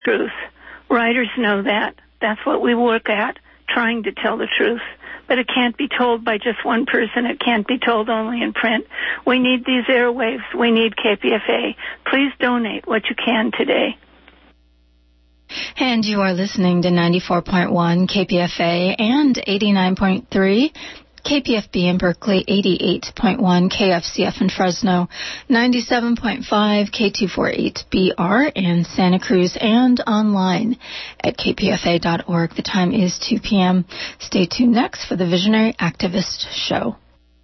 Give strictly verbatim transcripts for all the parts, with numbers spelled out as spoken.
truth. Writers know that. That's what we work at, trying to tell the truth. But it can't be told by just one person. It can't be told only in print. We need these airwaves. We need K P F A. Please donate what you can today. And you are listening to ninety-four point one K P F A and eighty-nine point three K P F B in Berkeley, eighty-eight point one K F C F in Fresno, ninety-seven point five K two forty-eight B R in Santa Cruz, and online at k p f a dot org. The time is two p.m. Stay tuned next for the Visionary Activist Show.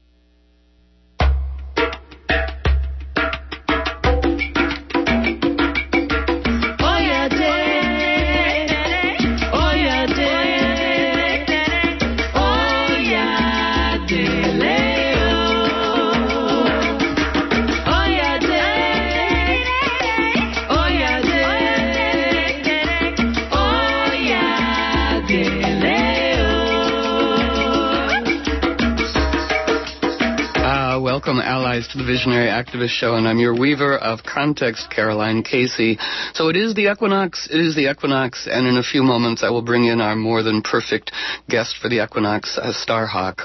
Welcome, allies, to the Visionary Activist Show, and I'm your weaver of context, Caroline Casey. So it is the equinox, it is the equinox, and in a few moments I will bring in our more than perfect guest for the equinox, uh, Starhawk.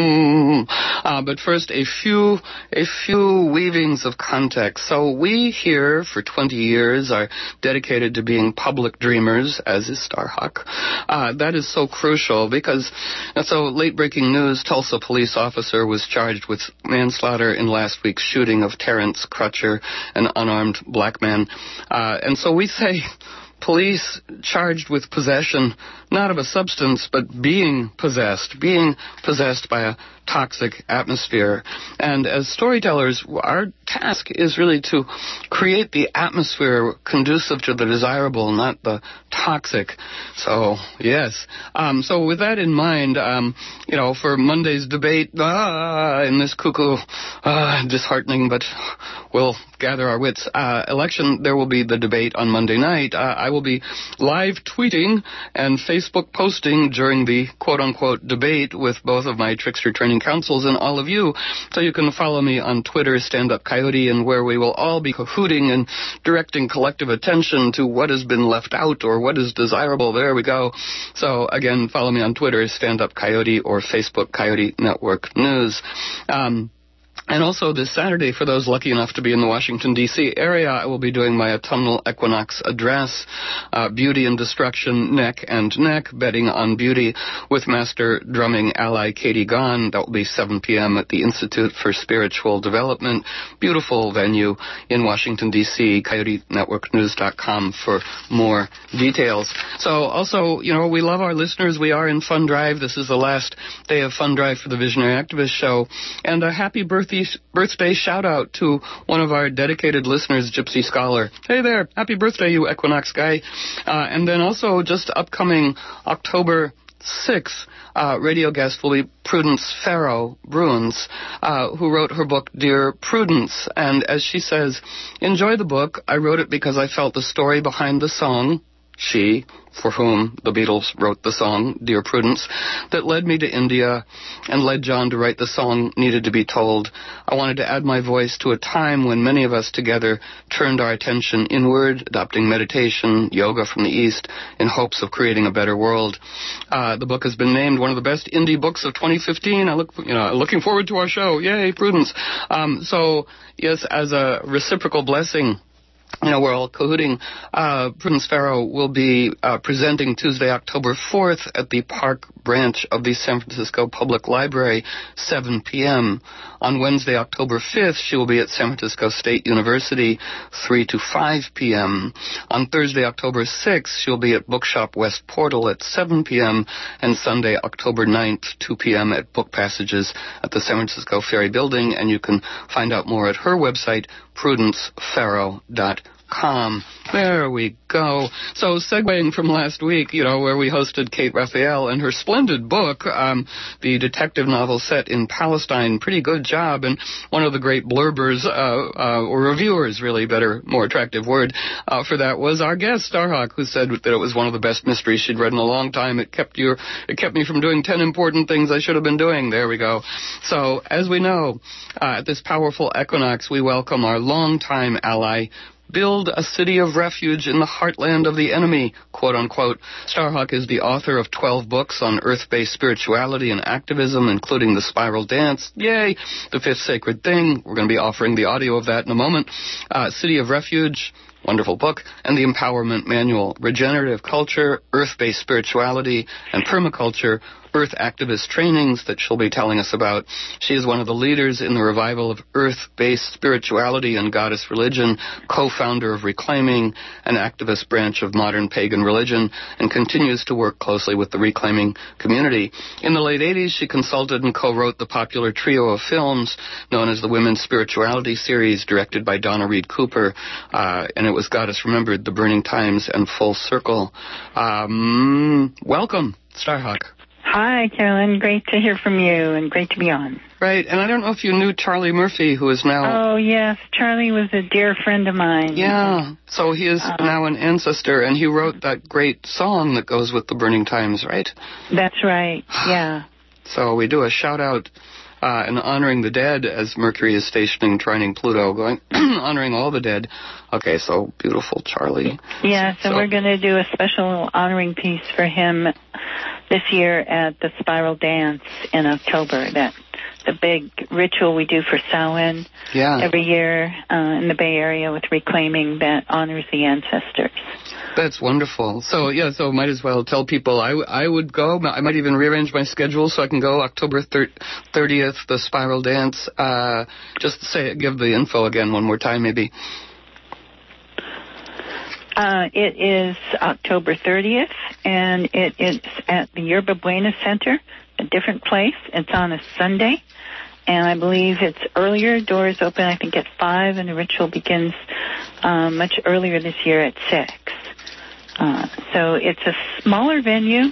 Mm. Uh, but first, a few, a few weavings of context. So we here for twenty years are dedicated to being public dreamers, as is Starhawk. Uh, that is so crucial because, so late-breaking news, Tulsa police officer was charged with manslaughter in last week's shooting of Terrence Crutcher, an unarmed black man. Uh, and so we say police charged with possession, not of a substance, but being possessed, being possessed by a toxic atmosphere. And as storytellers, our task is really to create the atmosphere conducive to the desirable, not the toxic. So, yes. Um, so with that in mind, um, you know, for Monday's debate, ah, in this cuckoo, ah, disheartening, but we'll gather our wits, uh, election, there will be the debate on Monday night. Uh, I will be live tweeting and Facebook posting during the quote-unquote debate with both of my Trickster Training Councils and all of you. So you can follow me on Twitter, Stand Up Coyote, and where we will all be cahooting and directing collective attention to what has been left out or what is desirable. There we go. So again, follow me on Twitter, Stand Up Coyote, or Facebook, Coyote Network News. Um, And also this Saturday, for those lucky enough to be in the Washington, D C area, I will be doing my autumnal equinox address, uh, Beauty and Destruction, Neck and Neck, Betting on Beauty, with master drumming ally Katie Gahn. That will be seven p.m. at the Institute for Spiritual Development. Beautiful venue in Washington, D C, coyote network news dot com for more details. So also, you know, we love our listeners. We are in Fund Drive. This is the last day of Fund Drive for the Visionary Activist Show. And a happy birthday birthday shout-out to one of our dedicated listeners, Gypsy Scholar. Hey there, happy birthday, you Equinox guy. Uh, and then also just upcoming October sixth, uh, radio guest will be Prudence Farrow Bruins, uh, who wrote her book, Dear Prudence. And as she says, enjoy the book. I wrote it because I felt the story behind the song, she, for whom the Beatles wrote the song, Dear Prudence, that led me to India and led John to write the song Needed to Be Told. I wanted to add my voice to a time when many of us together turned our attention inward, adopting meditation, yoga from the East, in hopes of creating a better world. Uh, the book has been named one of the best indie books of twenty fifteen. I look, you know, looking forward to our show. Yay, Prudence. Um, so, yes, as a reciprocal blessing, you know, we're all cahooting. Uh, Prudence Farrow will be uh, presenting Tuesday, October fourth at the Park branch of the San Francisco Public Library, seven p.m. On Wednesday, October fifth, she will be at San Francisco State University, three to five p.m. On Thursday, October sixth, she'll be at Bookshop West Portal at seven p.m. And Sunday, October ninth, two p.m. at Book Passages at the San Francisco Ferry Building. And you can find out more at her website, prudence farrow dot com. There we go. So segueing from last week, you know, where we hosted Kate Raphael and her splendid book, um, the detective novel set in Palestine, pretty good job. And one of the great blurbers, uh, uh, or reviewers, really, better, more attractive word, uh, for that was our guest, Starhawk, who said that it was one of the best mysteries she'd read in a long time. It kept your, it kept me from doing ten important things I should have been doing. There we go. So, as we know, uh, at this powerful equinox, we welcome our longtime ally, build a city of refuge in the heartland of the enemy, quote-unquote. Starhawk is the author of twelve books on earth-based spirituality and activism, including The Spiral Dance, yay, The Fifth Sacred Thing. We're going to be offering the audio of that in a moment. Uh, City of Refuge, wonderful book, and the Empowerment Manual, Regenerative Culture, Earth-Based Spirituality, and Permaculture, Earth Activist Trainings that she'll be telling us about. She is one of the leaders in the revival of Earth-Based Spirituality and Goddess Religion, co-founder of Reclaiming, an activist branch of modern pagan religion, and continues to work closely with the Reclaiming community. In the late eighties, she consulted and co-wrote the popular trio of films known as the Women's Spirituality series, directed by Donna Reed Cooper, uh, and it was Goddess Remembered, The Burning Times, and Full Circle. Um, welcome, Starhawk. Hi, Carolyn. Great to hear from you and great to be on. Right, and I don't know if you knew Charlie Murphy, who is now... Oh, yes. Charlie was a dear friend of mine. Yeah, so he is uh, now an ancestor, and he wrote that great song that goes with The Burning Times, right? That's right, yeah. So we do a shout-out uh, and honoring the dead as Mercury is stationing, trining Pluto, going honoring all the dead. Okay, so beautiful, Charlie. Yeah, so, so we're going to do a special honoring piece for him this year at the Spiral Dance in October. That the big ritual we do for Samhain yeah. every year uh, in the Bay Area with Reclaiming that honors the ancestors. That's wonderful. So, yeah, so might as well tell people I, w- I would go. I might even rearrange my schedule so I can go October thirtieth, the Spiral Dance. Uh, just say, give the info again one more time, maybe. Uh, it is October thirtieth, and it is at the Yerba Buena Center, a different place. It's on a Sunday, and I believe it's earlier. Doors open, I think, at five, and the ritual begins uh, much earlier this year at six. Uh, so it's a smaller venue,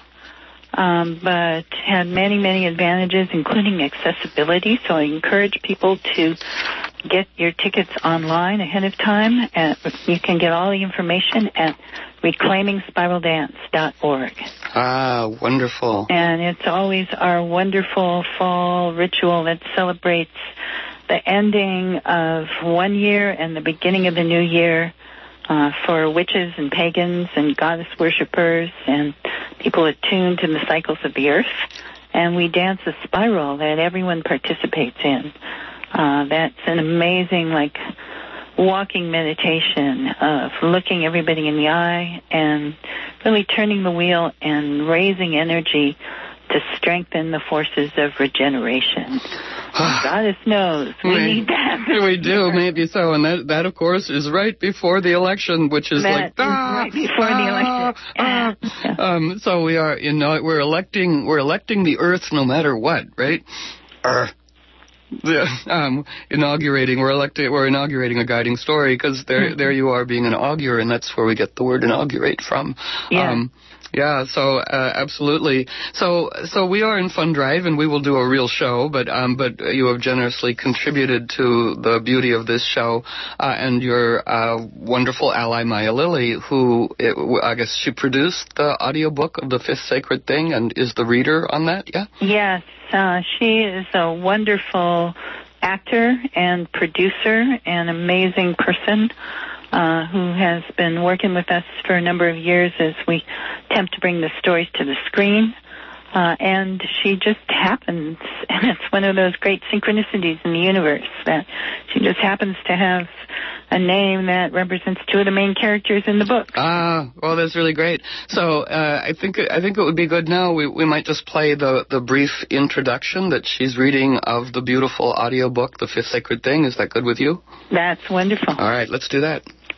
um, but had many, many advantages, including accessibility. So I encourage people to get your tickets online ahead of time. At, you can get all the information at reclaiming spiral dance dot org. Ah, wonderful. And it's always our wonderful fall ritual that celebrates the ending of one year and the beginning of the new year uh, for witches and pagans and goddess worshippers and people attuned to the cycles of the earth. And we dance a spiral that everyone participates in. Uh, that's an amazing, like, walking meditation of looking everybody in the eye and really turning the wheel and raising energy to strengthen the forces of regeneration. Goddess knows we, we need that. We do, maybe so. And that, that, of course, is right before the election, which is that like, is ah, right before ah, the election. Ah. Yeah. Um, so we are, you know, we're electing, we're electing the earth no matter what, right? Uh, Yeah, um, inaugurating. We're electing. We're inaugurating a guiding story because there, mm-hmm. there you are being an augur, and that's where we get the word inaugurate from. Yeah. Um, yeah. So uh, absolutely. So so we are in Fund Drive, and we will do a real show. But um, but you have generously contributed to the beauty of this show, uh, and your uh, wonderful ally Maya Lily, who it, I guess she produced the audiobook of The Fifth Sacred Thing, and is the reader on that. Yeah. Yes. Uh, she is a wonderful actor and producer, an amazing person uh, who has been working with us for a number of years as we attempt to bring the stories to the screen. Uh, and she just happens, and it's one of those great synchronicities in the universe that she just happens to have a name that represents two of the main characters in the book. Ah, well, that's really great. So uh, I think I think it would be good now. We we might just play the, the brief introduction that she's reading of the beautiful audiobook, The Fifth Sacred Thing. Is that good with you? That's wonderful. All right, let's do that.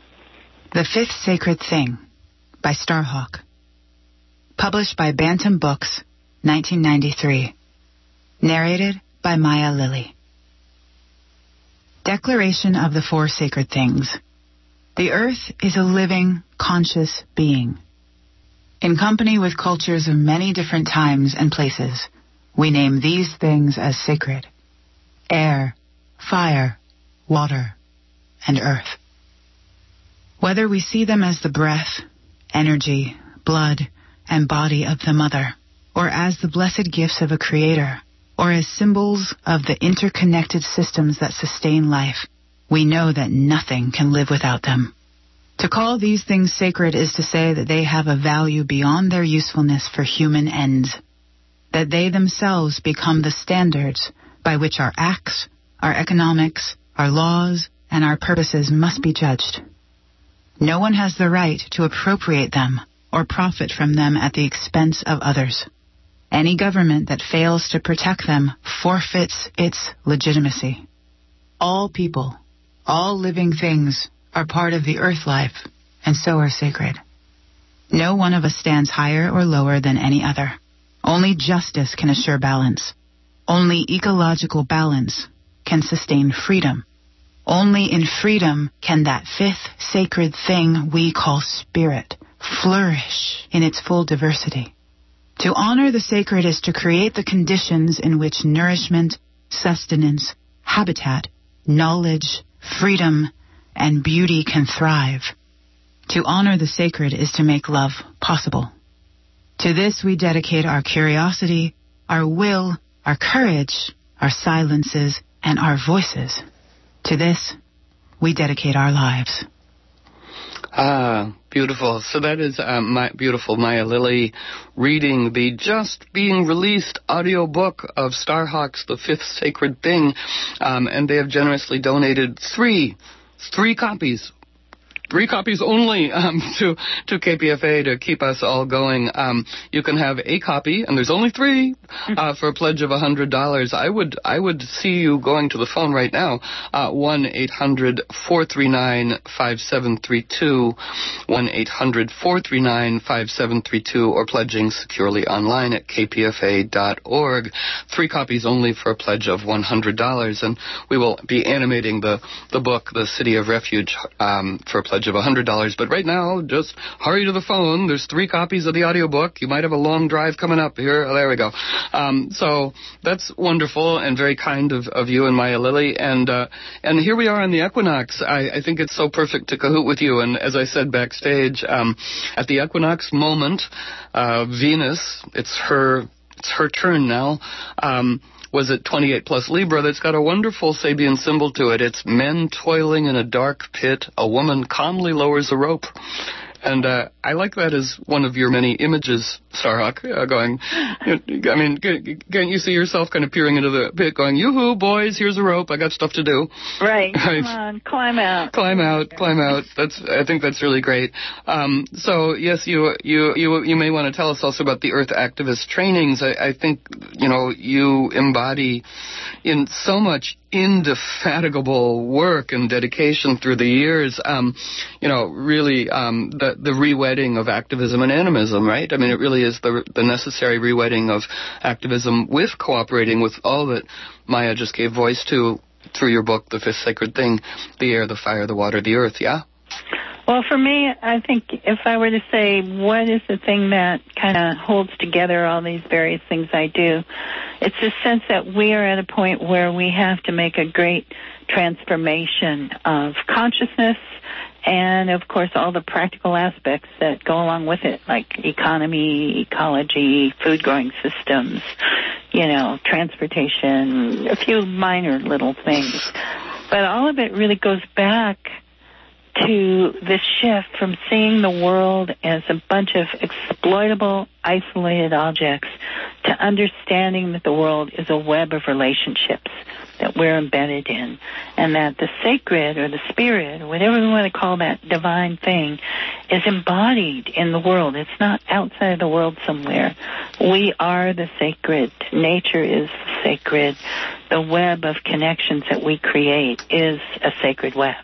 The Fifth Sacred Thing by Starhawk. Published by Bantam Books, nineteen ninety-three. Narrated by Maya Lily. Declaration of the Four Sacred Things. The Earth is a living, conscious being. In company with cultures of many different times and places, we name these things as sacred: air, fire, water, and earth. Whether we see them as the breath, energy, blood, and body of the Mother, or as the blessed gifts of a Creator, or as symbols of the interconnected systems that sustain life, we know that nothing can live without them. To call these things sacred is to say that they have a value beyond their usefulness for human ends, that they themselves become the standards by which our acts, our economics, our laws, and our purposes must be judged. No one has the right to appropriate them or profit from them at the expense of others. Any government that fails to protect them forfeits its legitimacy. All people, all living things, are part of the earth life, and so are sacred. No one of us stands higher or lower than any other. Only justice can assure balance. Only ecological balance can sustain freedom. Only in freedom can that fifth sacred thing we call spirit flourish in its full diversity. To honor the sacred is to create the conditions in which nourishment, sustenance, habitat, knowledge, freedom, and beauty can thrive. To honor the sacred is to make love possible. To this we dedicate our curiosity, our will, our courage, our silences, and our voices. To this we dedicate our lives. Ah, beautiful. So that is um, my beautiful Maya Lily reading the just being released audiobook of Starhawks, The Fifth Sacred Thing, um, and they have generously donated three, three copies. Three copies only um, to to K P F A to keep us all going. Um, you can have a copy, and there's only three, uh, for a pledge of one hundred dollars. I would I would see you going to the phone right now, uh, one eight hundred four three nine five seven three two, one eight hundred four three nine five seven three two, or pledging securely online at k p f a dot org. Three copies only for a pledge of one hundred dollars, and we will be animating the, the book, The City of Refuge, um, for a pledge of one hundred dollars. But right now, just hurry to the phone. There's three copies of the audiobook. You might have a long drive coming up here. Oh, there we go. Um, so that's wonderful and very kind of, of you and Maya Lily. And uh, and here we are on the equinox. I, I think it's so perfect to cahoot with you. And as I said backstage, um, at the equinox moment, uh, Venus, it's her, it's her turn now. Um, was it twenty-eight plus Libra, that's got a wonderful Sabian symbol to it. It's men toiling in a dark pit, a woman calmly lowers a rope. And uh, I like that as one of your many images, Starhawk, uh, going, I mean, can't you see yourself kind of peering into the pit going, yoo-hoo, boys, here's a rope, I got stuff to do. Right, come on, climb out. Climb out, climb out. That's, I think that's really great. Um, so, yes, you, you, you, you may want to tell us also about the Earth Activist trainings. I, I think, you know, you embody in so much indefatigable work and dedication through the years, um, you know, really um, the, the re-wedding of activism and animism, right? I mean, it really is the, the necessary re-wedding of activism with cooperating with all that Maya just gave voice to through your book, The Fifth Sacred Thing, the air, the fire, the water, the earth, yeah? Well, for me, I think if I were to say what is the thing that kind of holds together all these various things I do, it's the sense that we are at a point where we have to make a great transformation of consciousness and, of course, all the practical aspects that go along with it, like economy, ecology, food growing systems, you know, transportation, a few minor little things. But all of it really goes back to the shift from seeing the world as a bunch of exploitable, isolated objects to understanding that the world is a web of relationships that we're embedded in, and that the sacred or the spirit, or whatever we want to call that divine thing, is embodied in the world. It's not outside of the world somewhere. We are the sacred. Nature is sacred. The web of connections that we create is a sacred web.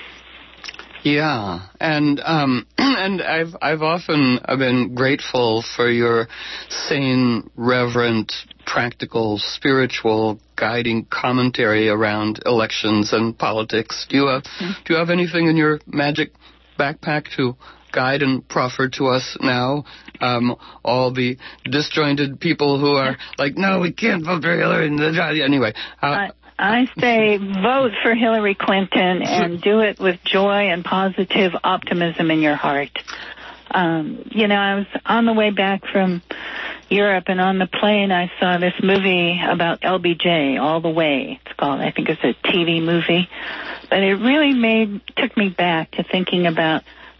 Yeah, and um, and I've I've often been grateful for your sane, reverent, practical, spiritual, guiding commentary around elections and politics. Do you have mm-hmm. do you have anything in your magic backpack to guide and proffer to us now? Um, all the disjointed people who are like, no, we can't vote for Hillary. Anyway. Uh, I- I say vote for Hillary Clinton and do it with joy and positive optimism in your heart. Um, you know, I was on the way back from Europe, and on the plane I saw this movie about L B J, All the Way, it's called. I think it's a T V movie. But it really made took me back to thinking about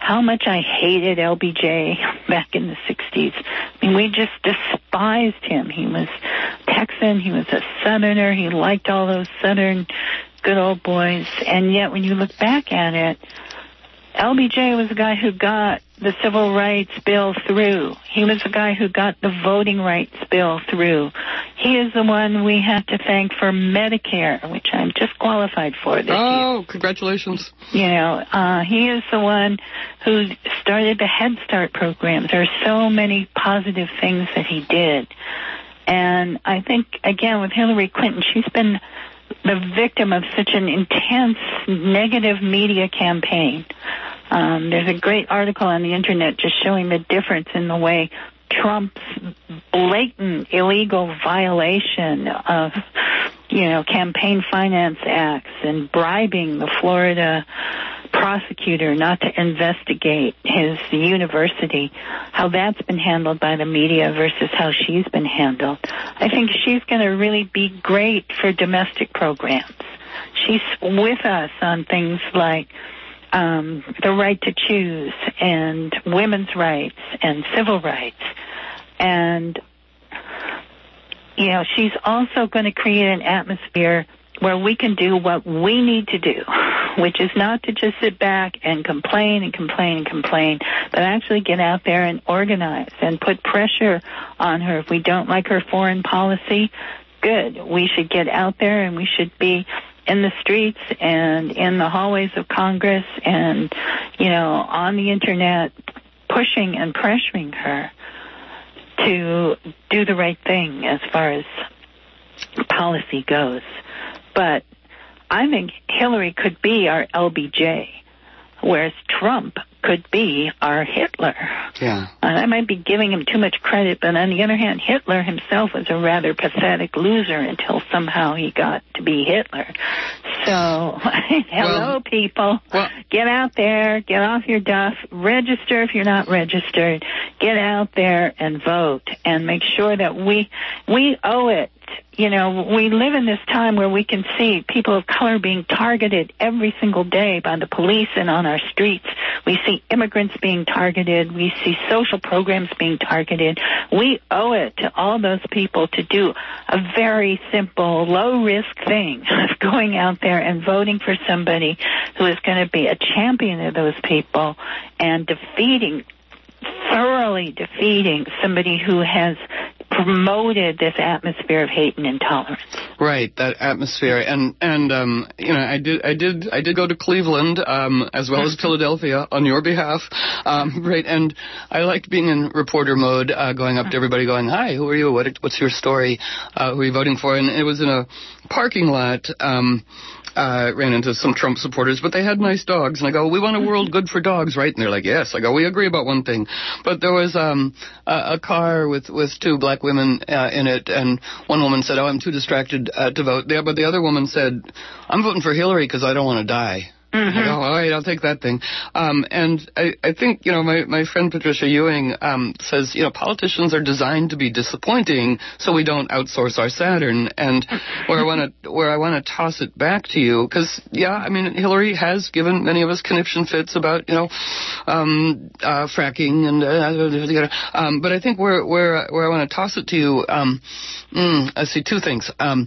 how much I hated L B J back in the sixties. I mean, we just despised him. He was Texan. He was a Southerner. He liked all those Southern good old boys. And yet, when you look back at it, L B J was the guy who got the Civil Rights Bill through. He was the guy who got the Voting Rights Bill through. He is the one we have to thank for Medicare, which I'm just qualified for this oh, year. Congratulations. You know, uh, he is the one who started the Head Start programs. There are so many positive things that he did. And I think, again, with Hillary Clinton, she's been the victim of such an intense negative media campaign. Um, there's a great article on the internet just showing the difference in the way Trump's blatant illegal violation of, you know, campaign finance acts and bribing the Florida prosecutor not to investigate his university, how that's been handled by the media versus how she's been handled. I think she's going to really be great for domestic programs. She's with us on things like um, the right to choose and women's rights and civil rights. And, you know, she's also going to create an atmosphere where we can do what we need to do, which is not to just sit back and complain and complain and complain, but actually get out there and organize and put pressure on her. If we don't like her foreign policy, good. We should get out there and we should be in the streets and in the hallways of Congress and, you know, on the internet, pushing and pressuring her to do the right thing as far as policy goes. But I think Hillary could be our L B J, whereas Trump could be our Hitler. Yeah. And I might be giving him too much credit, but on the other hand, Hitler himself was a rather pathetic loser until somehow he got to be Hitler. So, hello, well, people. Well, get out there, get off your duff, register if you're not registered, get out there and vote, and make sure that we we owe it. You know, we live in this time where we can see people of color being targeted every single day by the police and on our streets. We see immigrants being targeted. We see social programs being targeted. We owe it to all those people to do a very simple, low-risk thing of going out there and voting for somebody who is going to be a champion of those people and defeating, thoroughly defeating somebody who has promoted this atmosphere of hate and intolerance. Right, that atmosphere, and and um, you know, I did I did I did go to Cleveland um, as well as Philadelphia on your behalf, um, right? And I liked being in reporter mode, uh, going up to everybody, going, "Hi, who are you? What what's your story? Uh, who are you voting for?" And it was in a parking lot. Um, Uh, ran into some Trump supporters, but they had nice dogs. And I go, we want a world good for dogs, right? And they're like, yes. I go, we agree about one thing. But there was um, a, a car with, with two black women uh, in it, and one woman said, oh, I'm too distracted uh, to vote. Yeah, but the other woman said, I'm voting for Hillary because I don't want to die. Mm-hmm. I go, all right, I'll take that thing. Um, and I, I think, you know, my, my friend Patricia Ewing um, says, you know, politicians are designed to be disappointing so we don't outsource our Saturn. And where I want to where I want to toss it back to you, because, yeah, I mean, Hillary has given many of us conniption fits about, you know, um, uh, fracking. and uh, um, But I think where, where, where I want to toss it to you, um, mm, I see two things. Um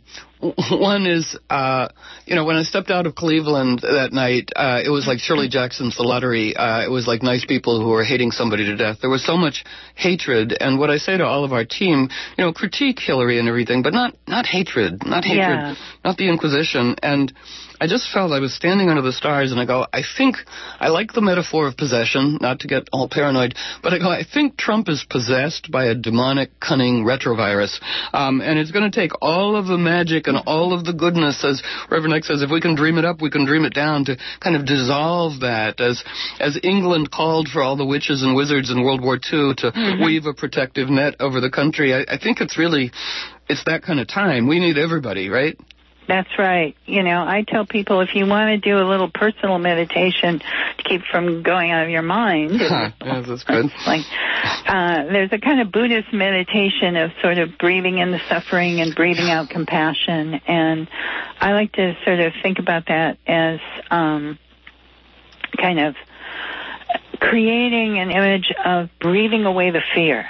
One is, uh, you know, when I stepped out of Cleveland that night, uh, it was like Shirley Jackson's The Lottery. Uh, it was like nice people who were hating somebody to death. There was so much hatred. And what I say to all of our team, you know, critique Hillary and everything, but not, not hatred, not hatred, yeah. not the Inquisition. And I just felt I was standing under the stars, and I go, I think, I like the metaphor of possession, not to get all paranoid, but I go, I think Trump is possessed by a demonic, cunning retrovirus, um, and it's going to take all of the magic and all of the goodness, as Reverend Nick says, if we can dream it up, we can dream it down, to kind of dissolve that, as as England called for all the witches and wizards in World War Two to mm-hmm. weave a protective net over the country. I, I think it's really, it's that kind of time. We need everybody, right? That's right. You know, I tell people if you want to do a little personal meditation to keep from going out of your mind. Huh, yeah, that's good. Like, uh, there's a kind of Buddhist meditation of sort of breathing in the suffering and breathing out compassion. And I like to sort of think about that as um, kind of creating an image of breathing away the fear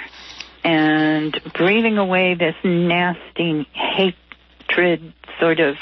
and breathing away this nasty hatred sort of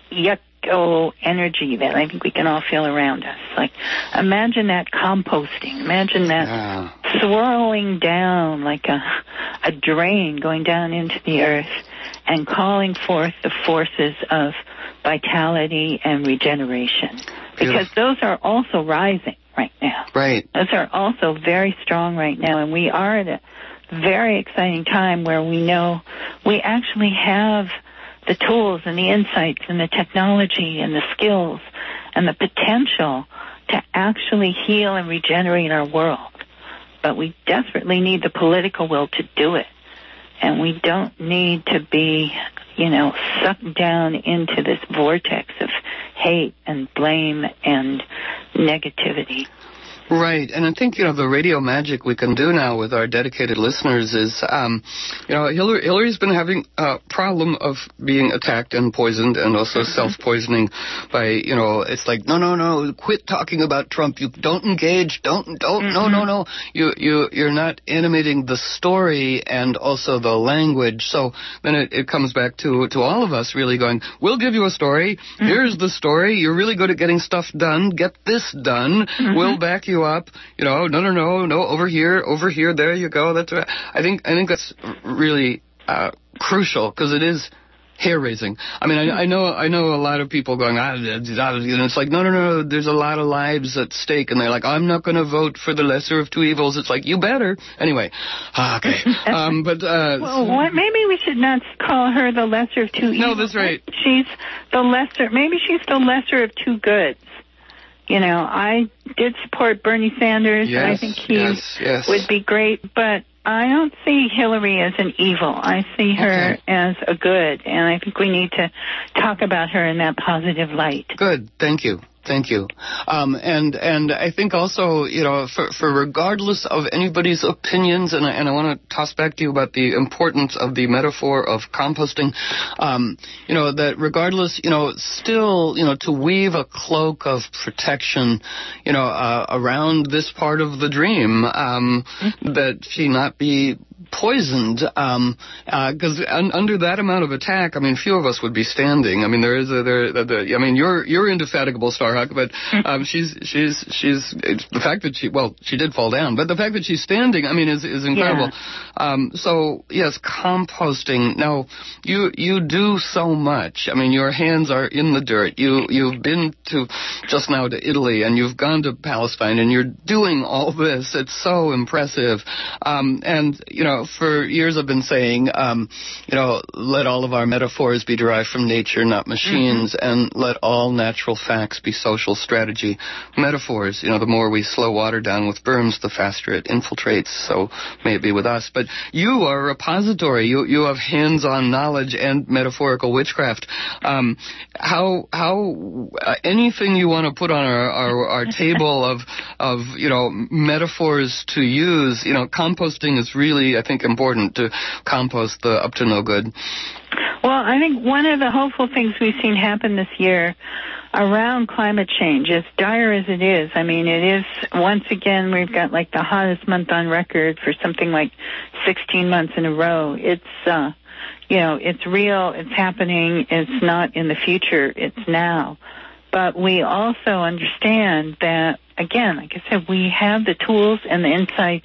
yucko energy that I think we can all feel around us. Like, imagine that composting. Imagine that yeah. swirling down like a, a drain going down into the earth and calling forth the forces of vitality and regeneration. Because those are also rising right now. Right. Those are also very strong right now, and we are at a very exciting time where we know we actually have the tools and the insights and the technology and the skills and the potential to actually heal and regenerate our world. But we desperately need the political will to do it. And we don't need to be, you know, sucked down into this vortex of hate and blame and negativity. Right, and I think, you know, the radio magic we can do now with our dedicated listeners is, um, you know, Hillary, Hillary's been having a problem of being attacked and poisoned and also mm-hmm. self-poisoning by, you know, it's like, no, no, no, quit talking about Trump. You don't engage, don't, don't, mm-hmm. no, no, no. You, you, you're not animating the story and also the language. So then it, it comes back to, to all of us really going, we'll give you a story. Mm-hmm. Here's the story. You're really good at getting stuff done. Get this done. Mm-hmm. We'll back you up, you know, no, no, no, no, over here, over here, there you go. That's right. I think, I think that's really uh, crucial because it is hair-raising. I mean, I, I know, I know a lot of people going, ah, and it's like, no, no, no, there's a lot of lives at stake, and they're like, I'm not going to vote for the lesser of two evils. It's like, you better. Anyway, ah, okay. um, but uh, well, what, maybe we should not call her the lesser of two evils. No, that's right. She's the lesser. Maybe she's the lesser of two goods. You know, I did support Bernie Sanders, yes, and I think he yes, yes. would be great, but I don't see Hillary as an evil. I see her okay. as a good, and I think we need to talk about her in that positive light. Good, thank you. Thank you. Um, and and I think also, you know, for, for regardless of anybody's opinions, and I, and I want to toss back to you about the importance of the metaphor of composting, um, you know, that regardless, you know, still, you know, to weave a cloak of protection, you know, uh, around this part of the dream, um, mm-hmm. that she not be poisoned, because um, uh, un- under that amount of attack, I mean, few of us would be standing. I mean, there is a, there, the, the, I mean, you're you're indefatigable, Starhawk, but um, she's she's she's it's the fact that she well, she did fall down, but the fact that she's standing, I mean, is is incredible. Yeah. Um, so yes, composting. Now, you you do so much. I mean, your hands are in the dirt. You you've been to just now to Italy, and you've gone to Palestine, and you're doing all this. It's so impressive, um, and you know. For years I've been saying, um, you know, let all of our metaphors be derived from nature, not machines, mm-hmm. and let all natural facts be social strategy metaphors. You know, the more we slow water down with berms, the faster it infiltrates, so may it be with us. But you are a repository. You you have hands-on knowledge and metaphorical witchcraft. Um, how, how uh, anything you want to put on our, our, our table of, of, you know, metaphors to use, you know, composting is really, I think, important to compost the up to no good. Well, I think one of the hopeful things we've seen happen this year around climate change, as dire as it is, I mean, it is, once again, we've got like the hottest month on record for something like sixteen months in a row. It's, uh, you know, it's real, it's happening, it's not in the future, it's now. But we also understand that, again, like I said, we have the tools and the insights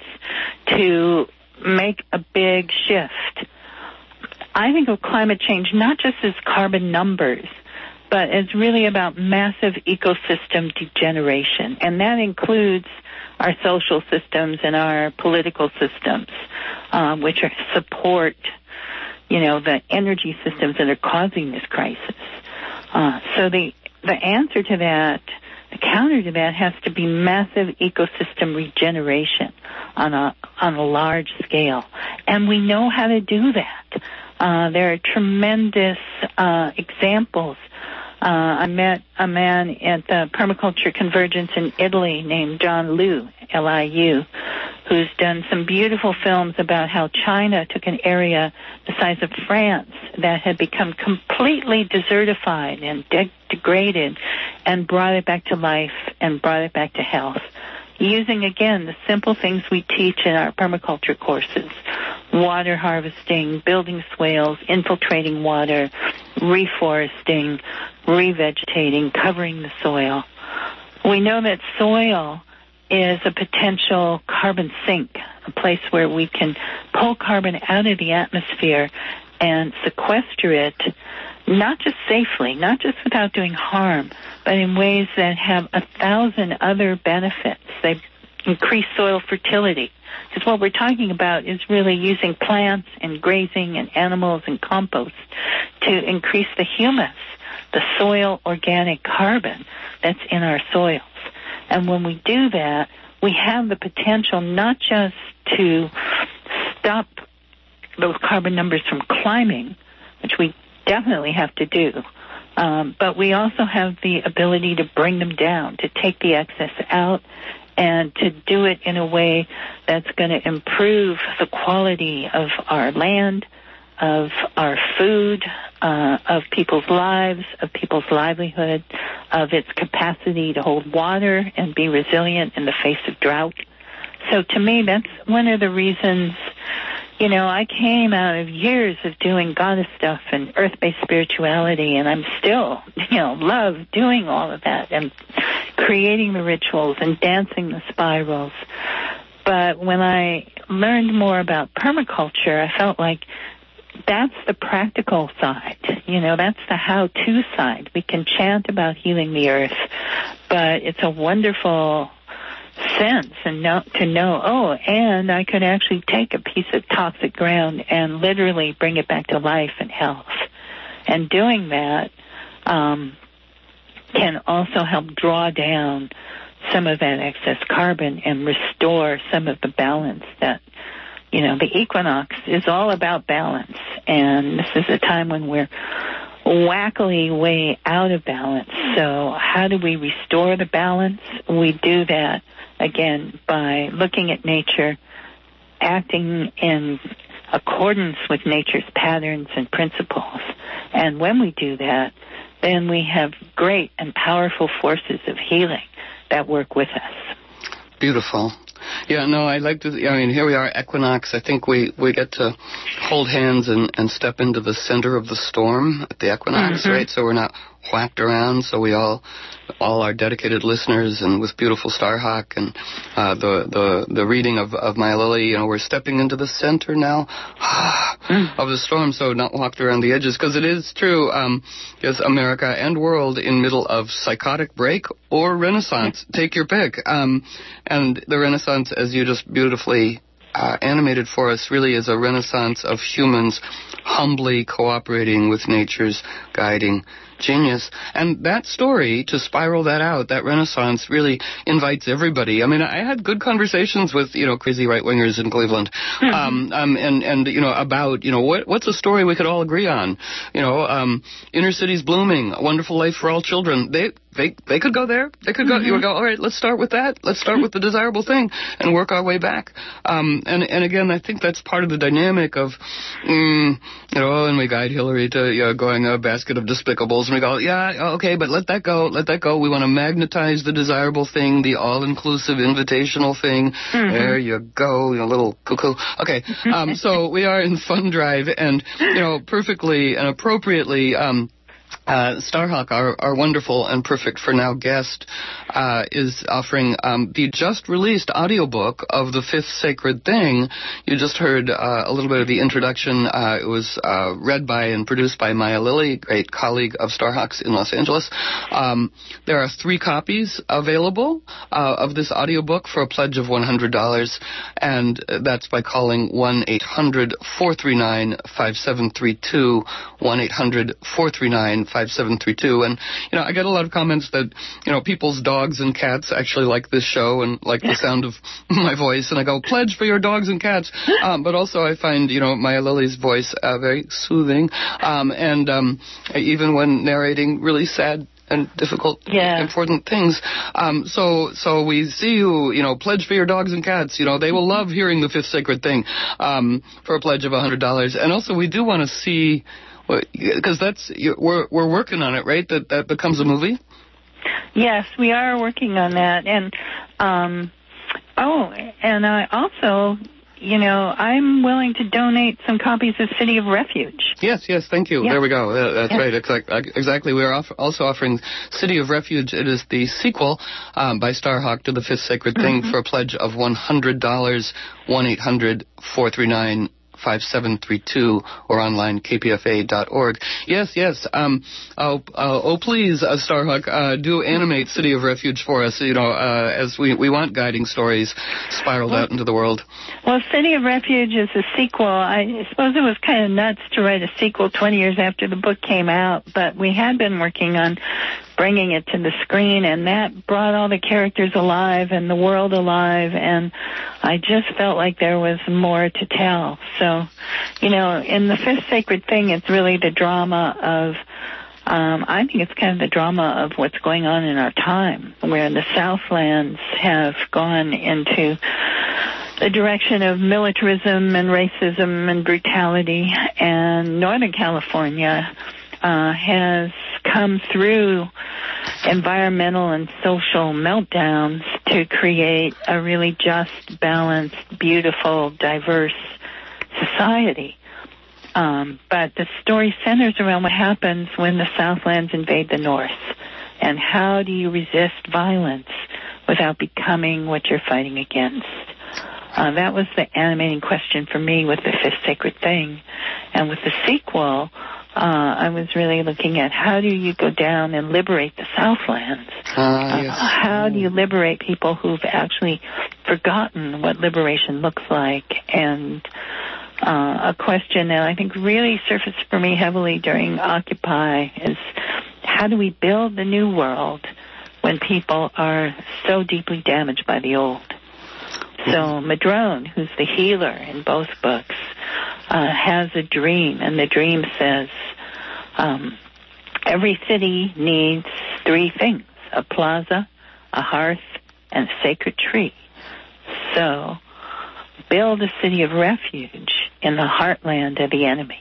to make a big shift. I think of climate change not just as carbon numbers, but as really about massive ecosystem degeneration. And that includes our social systems and our political systems, um, which are support, you know, the energy systems that are causing this crisis. Uh, so the, the answer to that, the counter to that, has to be massive ecosystem regeneration on a on a large scale, and we know how to do that. Uh, there are tremendous uh, examples. Uh, I met a man at the Permaculture Convergence in Italy named John Liu, L I U, who's done some beautiful films about how China took an area the size of France that had become completely desertified and de- degraded and brought it back to life and brought it back to health using, again, the simple things we teach in our permaculture courses: water harvesting, building swales, infiltrating water, reforesting, revegetating, covering the soil. We know that soil is a potential carbon sink, a place where we can pull carbon out of the atmosphere and sequester it, not just safely, not just without doing harm, but in ways that have a thousand other benefits. They increase soil fertility, because what we're talking about is really using plants and grazing and animals and compost to increase the humus, the soil organic carbon that's in our soils. And when we do that, we have the potential not just to stop those carbon numbers from climbing, which we definitely have to do, um, but we also have the ability to bring them down, to take the excess out, and to do it in a way that's going to improve the quality of our land, of our food, uh, of people's lives, of people's livelihood, of its capacity to hold water and be resilient in the face of drought. So to me, that's one of the reasons, you know, I came out of years of doing goddess stuff and earth-based spirituality, and I'm still, you know, love doing all of that and creating the rituals and dancing the spirals. But when I learned more about permaculture, I felt like that's the practical side. You know, that's the how-to side. We can chant about healing the earth, but it's a wonderful sense and know, to know, oh, and I could actually take a piece of toxic ground and literally bring it back to life and health. And doing that um, can also help draw down some of that excess carbon and restore some of the balance that, you know, the equinox is all about balance. And this is a time when we're wackily way out of balance. So how do we restore the balance? We do that, again, by looking at nature, acting in accordance with nature's patterns and principles. And when we do that, then we have great and powerful forces of healing that work with us. Beautiful. Yeah, no, I like to, I mean, here we are, equinox. I think we, we get to hold hands and, and step into the center of the storm at the equinox, mm-hmm. right? So we're not whacked around, so we all, all our dedicated listeners, and with beautiful Starhawk and uh, the, the the reading of, of Maya Lily, you know, we're stepping into the center now mm. of the storm, so not walked around the edges, because it is true, um, yes, America and world in middle of psychotic break or renaissance, take your pick. Um, and the Renaissance, as you just beautifully uh, animated for us, really is a renaissance of humans humbly cooperating with nature's guiding genius. And that story, to spiral that out, that renaissance, really invites everybody. I mean, I had good conversations with, you know, crazy right-wingers in Cleveland, mm-hmm. um, um, and, and, you know, about, you know, what, what's a story we could all agree on? You know, um, inner cities blooming, a wonderful life for all children. They, they, they could go there. They could go, mm-hmm. you would go, all right, let's start with that. Let's start with the desirable thing and work our way back. Um, and, and again, I think that's part of the dynamic of, mm, you know, and we guide Hillary to, you know, going a basket of despicables. And we go, yeah, okay, but let that go, let that go. We want to magnetize the desirable thing, the all-inclusive invitational thing. Mm-hmm. There you go, you know, little cuckoo. Okay, um, so we are in Fund Drive, and, you know, perfectly and appropriately, um, Uh, Starhawk, our, our wonderful and perfect for now guest, uh, is offering um, the just released audiobook of The Fifth Sacred Thing. You just heard uh, a little bit of the introduction. Uh, it was uh, read by and produced by Maya Lily, great colleague of Starhawk's in Los Angeles. Um, there are three copies available uh, of this audiobook for a pledge of one hundred dollars, and that's by calling one eight hundred four three nine five seven three two, one eight hundred four three nine five seven three two. And, you know, I get a lot of comments that, you know, people's dogs and cats actually like this show and like the sound of my voice. And I go, pledge for your dogs and cats. Um, but also I find, you know, Maya Lily's voice uh, very soothing. Um, and um, even when narrating really sad and difficult, yeah. important things. Um, so, so we see you, you know, pledge for your dogs and cats. You know, they will love hearing The Fifth Sacred Thing um, for a pledge of one hundred dollars. And also we do want to see, because that's, we're we're working on it, right? That that becomes a movie? Yes, we are working on that. And um, Oh, and I also, you know, I'm willing to donate some copies of City of Refuge. Yes, yes, thank you. Yeah. There we go. Uh, that's Yeah. right. Exactly. exactly. We are off- also offering City of Refuge. It is the sequel um, by Starhawk to The Fifth Sacred Thing Mm-hmm. for a pledge of one hundred dollars, one eight hundred four three nine five seven three two or online k p f a dot org. Yes, yes. Um, oh, uh, oh, please, uh, Starhawk, uh, do animate City of Refuge for us, you know, uh, as we, we want guiding stories spiraled Well, out into the world. Well, City of Refuge is a sequel. I suppose it was kind of nuts to write a sequel twenty years after the book came out, but we had been working on bringing it to the screen, and that brought all the characters alive and the world alive, and I just felt like there was more to tell. So, you know, in The Fifth Sacred Thing, it's really the drama of, um, I think it's kind of the drama of what's going on in our time, where the Southlands have gone into the direction of militarism and racism and brutality, and Northern California uh, has come through environmental and social meltdowns to create a really just, balanced, beautiful, diverse society. Um, but the story centers around what happens when the Southlands invade the North, and how do you resist violence without becoming what you're fighting against. Uh, that was the animating question for me with The Fifth Sacred Thing. And with the sequel, uh, I was really looking at how do you go down and liberate the Southlands? Uh, yes. Uh, how do you liberate people who've actually forgotten what liberation looks like? And uh, a question that I think really surfaced for me heavily during Occupy is how do we build the new world when people are so deeply damaged by the old? So Madrone, who's the healer in both books, uh, has a dream, and the dream says um, every city needs three things: a plaza, a hearth, and a sacred tree. So build a city of refuge in the heartland of the enemy.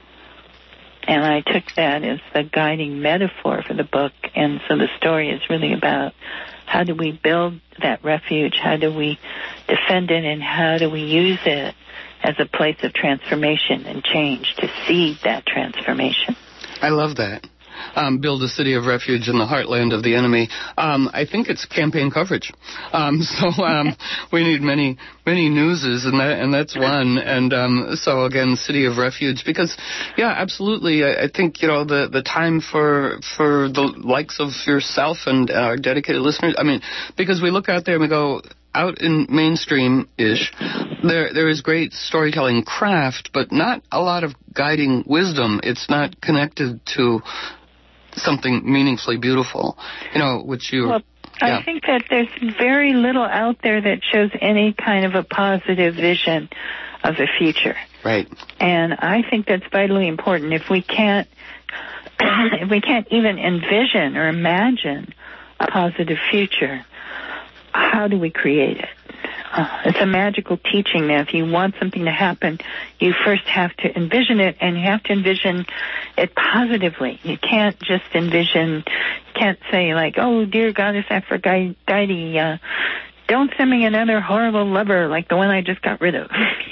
And I took that as the guiding metaphor for the book, and so the story is really about how do we build that refuge, how do we defend it, and how do we use it as a place of transformation and change to seed that transformation. I love that. Um, build a city of refuge in the heartland of the enemy. Um, I think it's campaign coverage. Um, so um, we need many, many newses, and that, and that's one. And um, so again, city of refuge, because yeah, absolutely. I, I think you know the, the time for for the likes of yourself and our dedicated listeners. I mean, because we look out there and we go, out in mainstream-ish, there there is great storytelling craft, but not a lot of guiding wisdom. It's not connected to something meaningfully beautiful, you know, which you... Well, yeah. I think that there's very little out there that shows any kind of a positive vision of the future. Right. And I think that's vitally important. If we can't, if we can't even envision or imagine a positive future, how do we create it? Uh, it's a magical teaching that if you want something to happen, you first have to envision it, and you have to envision it positively. You can't just envision, can't say like, oh, dear Goddess Aphrodite, uh, don't send me another horrible lover like the one I just got rid of.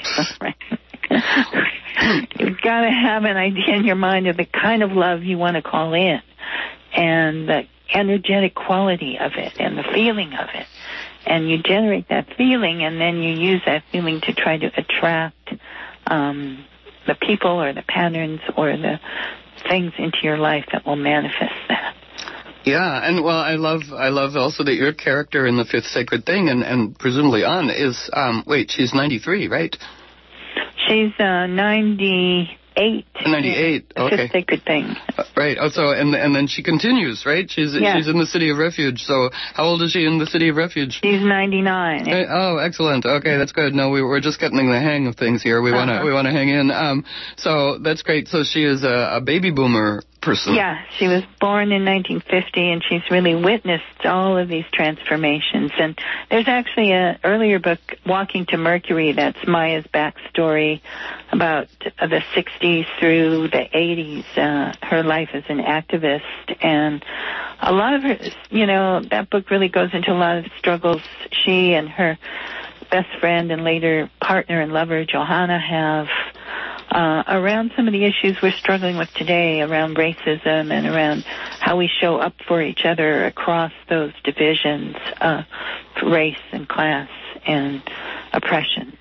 You've got to have an idea in your mind of the kind of love you want to call in, and the energetic quality of it, and the feeling of it. And you generate that feeling, and then you use that feeling to try to attract um, the people or the patterns or the things into your life that will manifest that. Yeah, and well, I love I love also that your character in The Fifth Sacred Thing, and, and presumably on, is, um, wait, she's ninety-three, right? She's uh, ninety-eight. ninety-eight, The okay. Fifth Sacred Thing. Uh, right, oh, so, and, and then she continues, right? She's Yeah. she's in the City of Refuge, so how old is she in the City of Refuge? She's ninety-nine. Hey, oh, excellent. Okay, that's good. No, we, we're just getting the hang of things here. We want to Uh-huh. we want to hang in. Um, so that's great. So she is a, a baby boomer person. Yeah, she was born in nineteen fifty, and she's really witnessed all of these transformations. And there's actually an earlier book, Walking to Mercury, that's Maya's backstory about the sixties through the eighties, uh, her life as an activist. And a lot of her, you know, that book really goes into a lot of struggles she and her best friend and later partner and lover, Johanna, have uh, around some of the issues we're struggling with today, around racism and around how we show up for each other across those divisions, uh, race and class and oppression.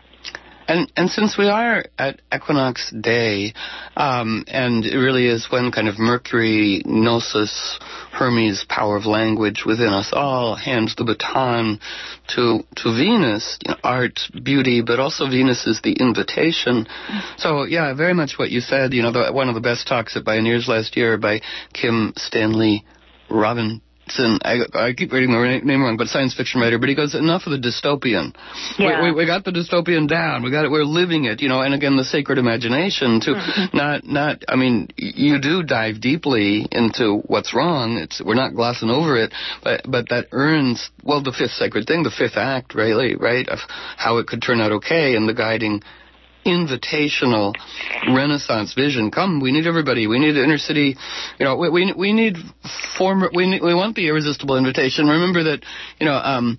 And and since we are at Equinox Day, um, and it really is when kind of Mercury, Gnosis, Hermes, power of language within us all, hands the baton to to Venus, you know, art, beauty, but also Venus is the invitation. So, yeah, very much what you said. You know, the, one of the best talks at Bioneers last year by Kim Stanley Robinson. I, I keep reading the name wrong, but science fiction writer. But he goes, enough of the dystopian. Yeah. We, we, we got the dystopian down. We got it. We're living it, you know. And again, the sacred imagination to mm-hmm. not not. I mean, you do dive deeply into what's wrong. It's we're not glossing over it, but but that earns well the fifth sacred thing, the fifth act, really, right, of how it could turn out okay, and the guiding invitational Renaissance vision. Come, we need everybody. We need inner city. You know, we we, we need former. We need, we want the irresistible invitation. Remember that. You know, um,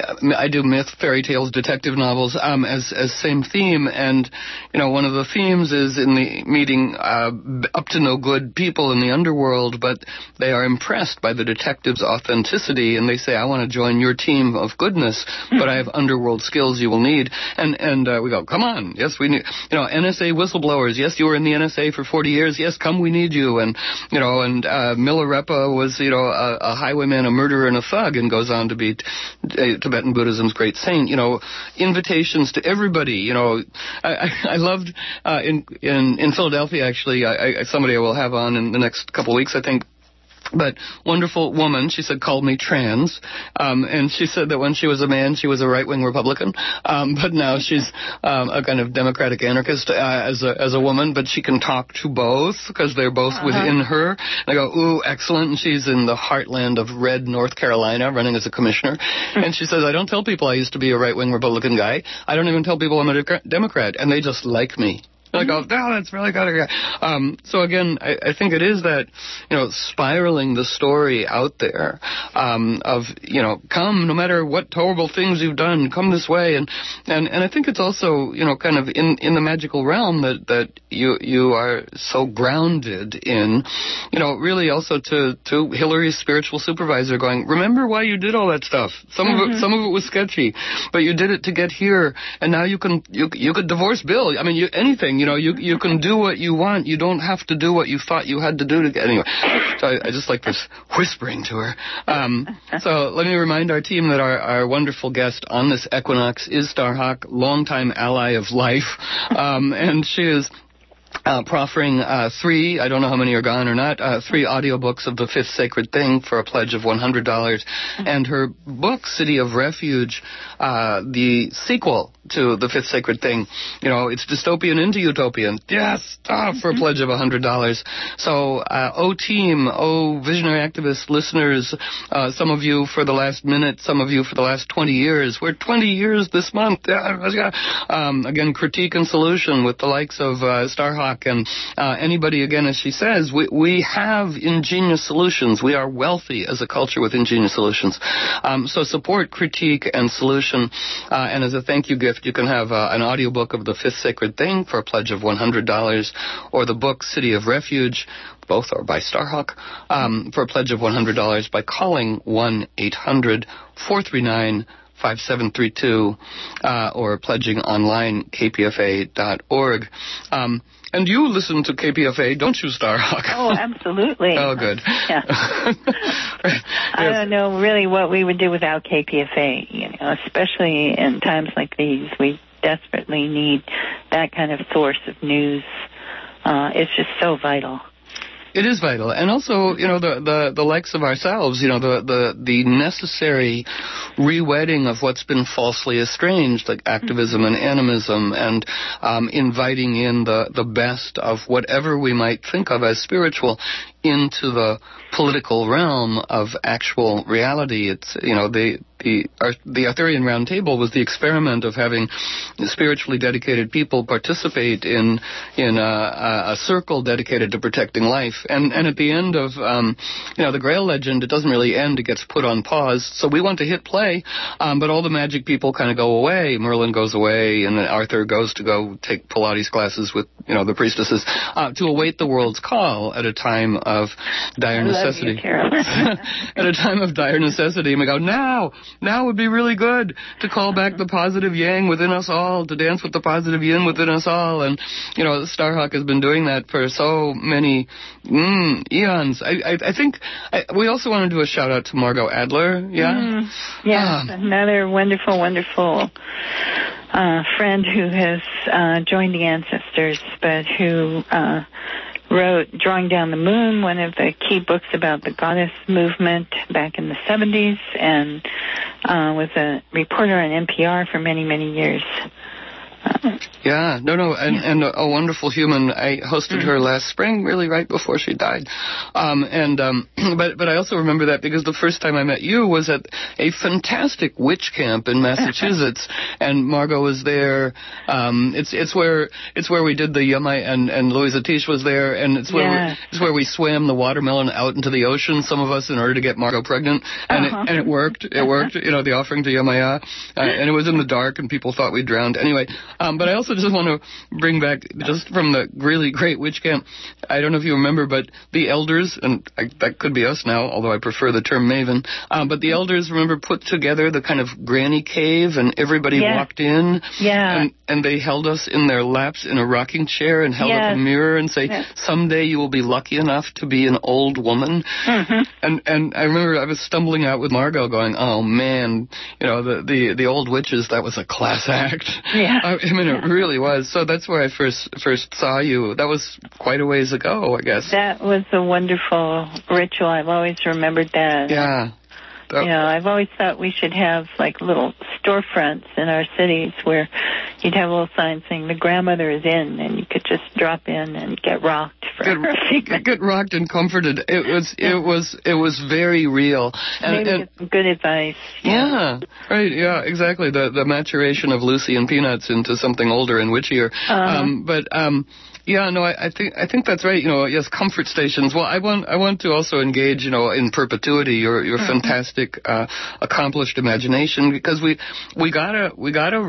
I do myth, fairy tales, detective novels um, as as same theme, and you know, one of the themes is in the meeting uh, up to no good people in the underworld, but they are impressed by the detective's authenticity, and they say, "I want to join your team of goodness, but I have underworld skills you will need." And and uh, we go, "Come on, yes, we need." You know, N S A whistleblowers. Yes, you were in the N S A for forty years. Yes, come, we need you. And you know, and uh, Milarepa was you know a, a highwayman, a murderer, and a thug, and goes on to be T- Tibetan Buddhism's great saint. You know, invitations to everybody. You know, I, I, I loved uh, in in in Philadelphia actually. I, I, somebody I will have on in the next couple of weeks, I think. But wonderful woman, she said, called me trans, um, and she said that when she was a man, she was a right-wing Republican, um, but now she's um, a kind of democratic anarchist uh, as a as a woman, but she can talk to both because they're both uh-huh. within her. And I go, ooh, excellent, and she's in the heartland of red North Carolina, running as a commissioner, mm-hmm. and she says, I don't tell people I used to be a right-wing Republican guy. I don't even tell people I'm a de- Democrat, and they just like me. I go, no, that's really good. Um, so again, I, I think it is that, you know, spiraling the story out there um, of, you know, come, no matter what horrible things you've done, come this way. And, and, and I think it's also, you know, kind of in, in the magical realm that, that you you are so grounded in, you know, really also to, to Hillary's spiritual supervisor going, remember why you did all that stuff. Some mm-hmm. of it, some of it was sketchy, but you did it to get here. And now you can, you, you could divorce Bill. I mean, you, anything, you know, you you can do what you want. You don't have to do what you thought you had to do to get anyway. So I, I just like this whispering to her. Um, so let me remind our team that our, our wonderful guest on this equinox is Starhawk, longtime ally of life, um, and she is Uh, proffering uh, three, I don't know how many are gone or not, uh, three audiobooks of The Fifth Sacred Thing for a pledge of one hundred dollars. And her book, City of Refuge, uh, the sequel to The Fifth Sacred Thing, you know, it's dystopian into utopian. Yes, ah, for a pledge of one hundred dollars. So, uh, oh team, oh visionary activist listeners, uh, some of you for the last minute, some of you for the last twenty years. We're twenty years this month. Um, again, critique and solution with the likes of uh, Starhawk and uh, anybody, again, as she says, we, we have ingenious solutions. We are wealthy as a culture with ingenious solutions. Um, so support, critique, and solution. Uh, and as a thank you gift, you can have uh, an audiobook of The Fifth Sacred Thing for a pledge of one hundred dollars, or the book City of Refuge, both are by Starhawk, um, for a pledge of one hundred dollars by calling one eight hundred four three nine five seven three two uh, or pledging online, k p f a dot org. Um, and you listen to K P F A, don't you, Starhawk? Oh, absolutely. Oh, good. Yeah. Yes. I don't know really what we would do without K P F A, you know, especially in times like these. We desperately need that kind of source of news. Uh, it's just so vital. It is vital. And also, you know, the, the, the likes of ourselves, you know, the, the, the necessary re-wedding of what's been falsely estranged, like activism and animism, and um, inviting in the, the best of whatever we might think of as spiritual into the political realm of actual reality. It's, you know, the the Ar- the Arthurian Round Table was the experiment of having spiritually dedicated people participate in in a, a circle dedicated to protecting life. And and at the end of um, you know, the Grail legend, it doesn't really end; it gets put on pause. So we want to hit play, um, but all the magic people kind of go away. Merlin goes away, and then Arthur goes to go take Pilates classes with, you know, the priestesses uh, to await the world's call at a time of dire necessity. You, At a time of dire necessity, and we go, now, now would be really good to call back the positive yang within us all, to dance with the positive yin within us all. And, you know, Starhawk has been doing that for so many mm, eons. I, I, I think I, we also want to do a shout out to Margot Adler. Yeah? Mm, yeah, ah. Another wonderful, wonderful uh, friend who has uh, joined the Ancestors, but who uh, wrote Drawing Down the Moon, one of the key books about the goddess movement back in the seventies, and uh, was a reporter on N P R for many, many years. Uh, yeah, no, no, and, and a, a wonderful human. I hosted mm-hmm. her last spring, really right before she died. Um, and um, but but I also remember that because the first time I met you was at a fantastic witch camp in Massachusetts, and Margot was there. Um, it's it's where it's where we did the Yamai, and and Louisa Tish was there, and it's where yeah. we, it's where we swam the watermelon out into the ocean. Some of us in order to get Margot pregnant, and uh-huh. it, and it worked. It worked. You know, the offering to Yamaya, uh, and it was in the dark, and people thought we drowned. Anyway. Um, but I also just want to bring back, just from the really great witch camp, I don't know if you remember, but the elders, and I, that could be us now, although I prefer the term maven, um, but the elders, remember, put together the kind of granny cave, and everybody yeah. walked in, yeah. and, and they held us in their laps in a rocking chair and held yes. up a mirror and say, yes. someday you will be lucky enough to be an old woman. Mm-hmm. And and I remember I was stumbling out with Margot going, oh man, you know, the, the, the old witches, that was a class act. Yeah. I, I mean, it really was. So that's where I first first saw you. That was quite a ways ago, I guess. That was a wonderful ritual. I've always remembered that. Yeah. That, you know, I've always thought we should have like little storefronts in our cities where you'd have a little sign saying the grandmother is in, and you could just drop in and get rocked for get, a few minutes. Get rocked and comforted. It was it was it was very real. And, Maybe and, some good advice. Yeah, right. Yeah, exactly. The the maturation of Lucy and Peanuts into something older and witchier. Uh-huh. Um, but um. Yeah, no, I, I think I think that's right. You know, yes, comfort stations. Well, I want I want to also engage, you know, in perpetuity. Your your mm-hmm. fantastic, uh, accomplished imagination, because we we gotta we gotta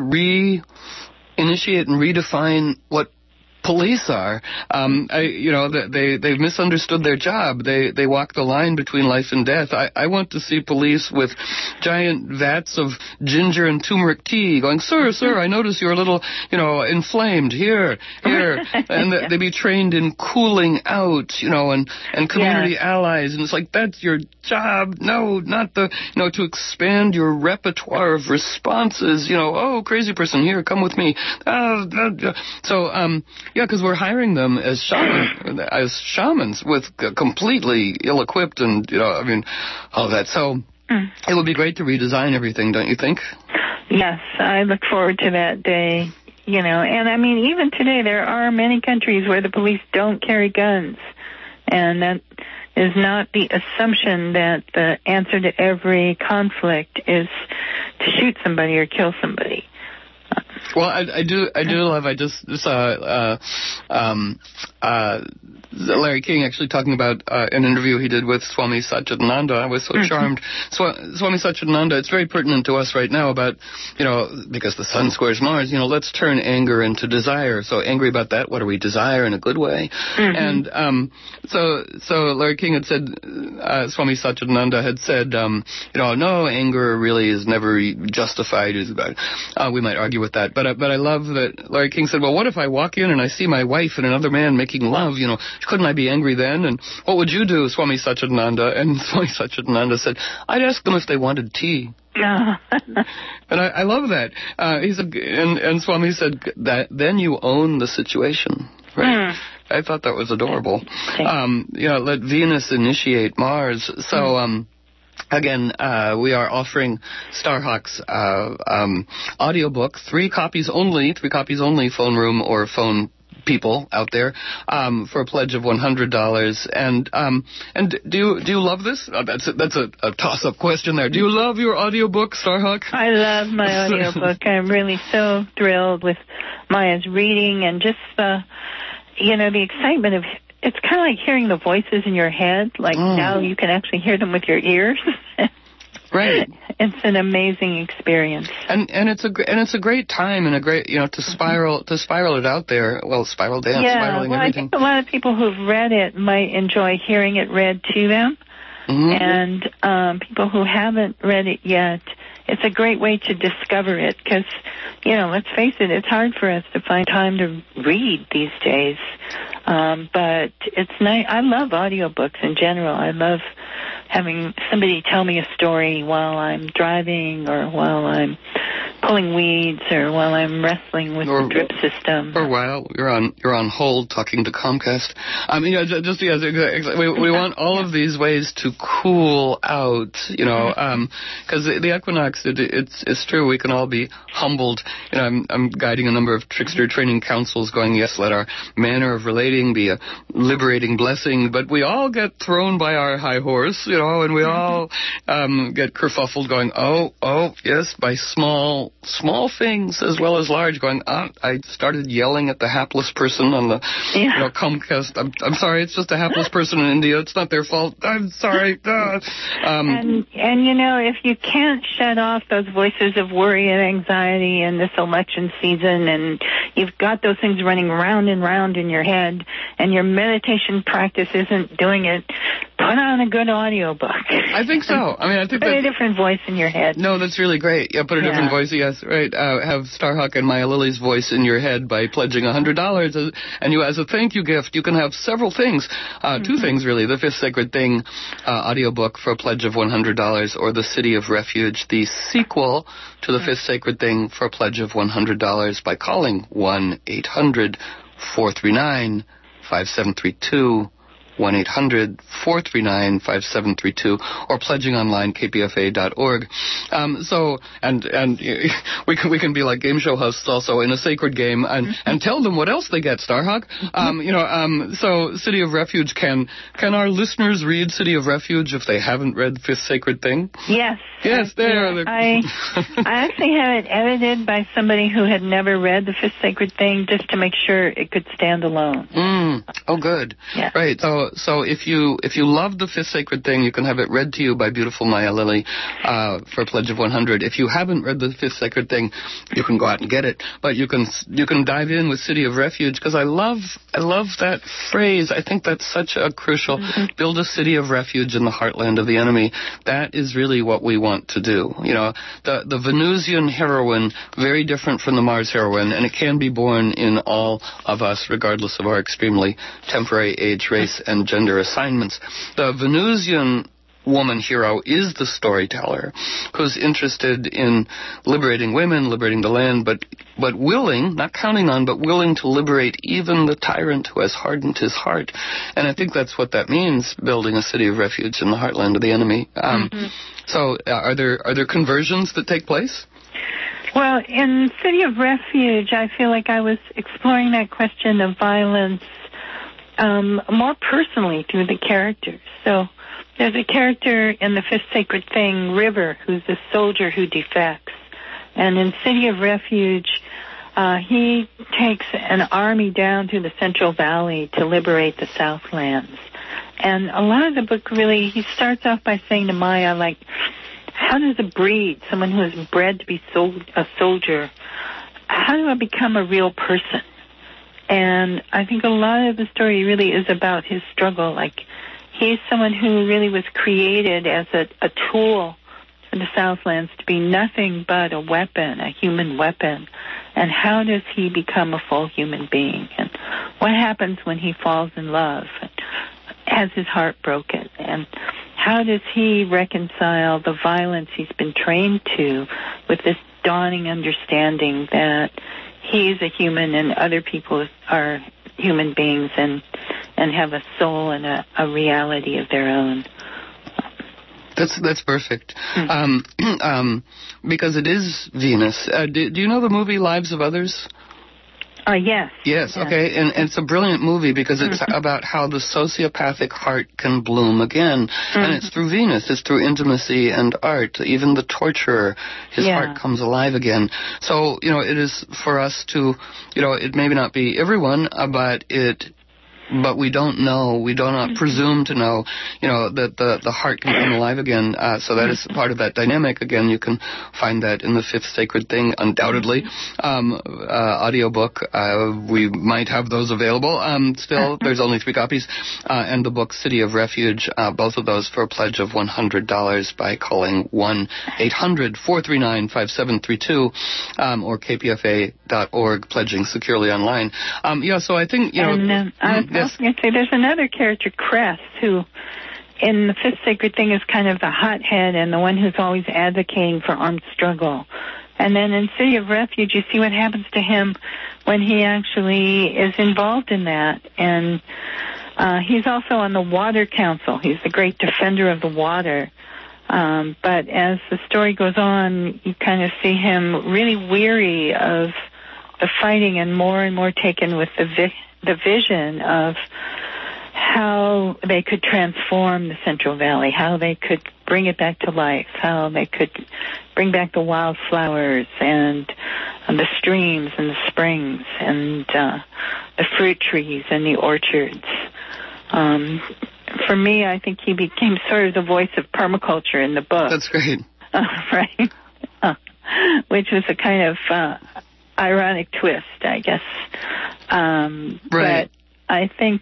re-initiate and redefine what police are. Um, I, you know, they they've misunderstood their job. They they walk the line between life and death. I, I want to see police with giant vats of ginger and turmeric tea, going, sir, sir, I notice you're a little, you know, inflamed. Here, here, and they, they be trained in cooling out, you know, and and community yeah. allies. And it's like, that's your job. No, not the, you know, to expand your repertoire of responses. You know, oh, crazy person, here, come with me. Uh, uh, so, um. Yeah, because we're hiring them as shaman, as shamans with completely ill-equipped and, you know, I mean, all that. So mm. it would be great to redesign everything, don't you think? Yes, I look forward to that day, you know. And, I mean, even today there are many countries where the police don't carry guns. And that is not the assumption that the answer to every conflict is to shoot somebody or kill somebody. Well, I, I do, I do love. I just saw uh, um, uh, Larry King actually talking about uh, an interview he did with Swami Satchidananda. I was so mm-hmm. charmed. Sw- Swami Satchidananda. It's very pertinent to us right now about, you know, because the sun squares Mars. You know, let's turn anger into desire. So angry about that. What do we desire in a good way? Mm-hmm. And um, so, so Larry King had said, uh, Swami Satchidananda had said, um, you know, no, anger really is never justified. Uh, we might argue with that, but uh, but I love that Larry King said, well, what if I walk in and I see my wife and another man making love? You know, couldn't I be angry then? And what would you do, Swami Satchidananda? And Swami Satchidananda said, I'd ask them if they wanted tea. and I, I love that. Uh, he said, and, and Swami said that then you own the situation, right? Mm. I thought that was adorable. Um, you know, let Venus initiate Mars. So, um, again, uh, we are offering Starhawk's uh, um, audiobook, three copies only, three copies only, phone room or phone people out there, um, for a pledge of one hundred dollars. And um, and do you, do you love this? Oh, that's a, that's a, a toss-up question there. Do you love your audiobook, Starhawk? I love my audiobook. I'm really so thrilled with Maya's reading and just the, you know, the excitement of, it's kind of like hearing the voices in your head. Like mm. now you can actually hear them with your ears. Right. It's an amazing experience. And and it's a and it's a great time and a great, you know, to spiral to spiral it out there. Well, spiral dance, yeah, spiraling well, everything. I think a lot of people who've read it might enjoy hearing it read to them. Mm-hmm. And um, people who haven't read it yet, it's a great way to discover it because, you know, let's face it, it's hard for us to find time to read these days. Um, but it's nice. I love audiobooks in general. I love having somebody tell me a story while I'm driving or while I'm pulling weeds or while I'm wrestling with or, the drip system. Or while you're on you're on hold talking to Comcast. I mean, just, just yeah, we, we want all yeah. of these ways to cool out, you know, because um, the, the equinox, it, it's it's true. We can all be humbled. You know, I'm I'm guiding a number of trickster training councils, going, yes, let our manner of relating be a liberating blessing, but we all get thrown by our high horse, you know, and we all um, get kerfuffled, going, oh, oh, yes, by small. small things as well as large, going, ah, I started yelling at the hapless person on the, yeah. you know, Comcast. I'm, I'm sorry, it's just a hapless person in India. It's not their fault. I'm sorry. Uh, um, and, and, you know, if you can't shut off those voices of worry and anxiety in this election season, and you've got those things running round and round in your head, and your meditation practice isn't doing it, put on a good audiobook. I think so. I mean, I think put that, a different voice in your head. No, that's really great. Yeah, put a yeah. different voice. Yes, right. Uh, have Starhawk and Maya Lily's voice in your head by pledging one hundred dollars. And you, as a thank you gift, you can have several things. Uh, mm-hmm. Two things, really. The Fifth Sacred Thing uh, audiobook for a pledge of one hundred dollars, or The City of Refuge, the sequel to The Fifth Sacred Thing, for a pledge of one hundred dollars by calling one eight hundred four three nine five seven three two. one eight hundred four three nine five seven three two, or pledging online, k p f a dot org. Um, so, and and we can we can be like game show hosts also in a sacred game, and, mm-hmm. and tell them what else they get, Starhawk. Um, you know, um, so City of Refuge, can can our listeners read City of Refuge if they haven't read Fifth Sacred Thing? Yes. Yes, there. I I actually had it edited by somebody who had never read the Fifth Sacred Thing, just to make sure it could stand alone. Mm. Oh, good. Yeah. Right. So. So if you if you love the Fifth Sacred Thing, you can have it read to you by beautiful Maya Lily uh, for a pledge of one hundred. If you haven't read the Fifth Sacred Thing, you can go out and get it. But you can you can dive in with City of Refuge, because I love I love that phrase. I think that's such a crucial. Mm-hmm. Build a city of refuge in the heartland of the enemy. That is really what we want to do. You know, the the Venusian heroine, very different from the Mars heroine, and it can be born in all of us, regardless of our extremely temporary age, race, and gender assignments. The Venusian woman hero is the storyteller, who's interested in liberating women, liberating the land, but but willing, not counting on, but willing to liberate even the tyrant who has hardened his heart. And I think that's what that means, building a city of refuge in the heartland of the enemy. Um, mm-hmm. So uh, are there are there conversions that take place? Well, in City of Refuge, I feel like I was exploring that question of violence Um, more personally through the characters. So there's a character in the Fifth Sacred Thing, River, who's a soldier who defects. And in City of Refuge, uh, he takes an army down through the Central Valley to liberate the Southlands. And a lot of the book really, he starts off by saying to Maya, like, how does a breed, someone who is bred to be sol- a soldier, how do I become a real person? And I think a lot of the story really is about his struggle. Like, he's someone who really was created as a, a tool for the Southlands to be nothing but a weapon, a human weapon. And how does he become a full human being? And what happens when he falls in love and has his heart broken? And how does he reconcile the violence he's been trained to with this dawning understanding that he's a human and other people are human beings and and have a soul and a, a reality of their own. That's that's perfect. Mm-hmm. Um, um, because it is Venus. Uh, do, do you know the movie Lives of Others? Uh, yes. Yes, yes. Okay, and, and it's a brilliant movie because it's mm-hmm. about how the sociopathic heart can bloom again, mm-hmm. and it's through Venus, it's through intimacy and art. Even the torturer, his yeah. heart comes alive again. So, you know, it is for us to, you know, it may not be everyone, uh, but it... But we don't know, we do not presume to know, you know, that the, the heart can come alive again. Uh, so that is part of that dynamic. Again, you can find that in the Fifth Sacred Thing, undoubtedly. Um, uh, audiobook, uh, we might have those available. Um, still, there's only three copies. Uh, and the book City of Refuge, uh, both of those for a pledge of one hundred dollars by calling one eight hundred four three nine five seven three two um, or k p f a dot org, pledging securely online. Um, yeah, so I think, you know... And, um, I was also going to say, there's another character, Cress, who in the Fifth Sacred Thing is kind of the hothead and the one who's always advocating for armed struggle. And then in City of Refuge, you see what happens to him when he actually is involved in that. And uh, he's also on the Water Council. He's the great defender of the water. Um, but as the story goes on, you kind of see him really weary of the fighting and more and more taken with the vi- the vision of how they could transform the Central Valley, how they could bring it back to life, how they could bring back the wildflowers and, and the streams and the springs and uh, the fruit trees and the orchards. Um, for me, I think he became sort of the voice of permaculture in the book. That's great. Uh, right? Uh, which was a kind of uh, ironic twist, I guess. Um, right. But I think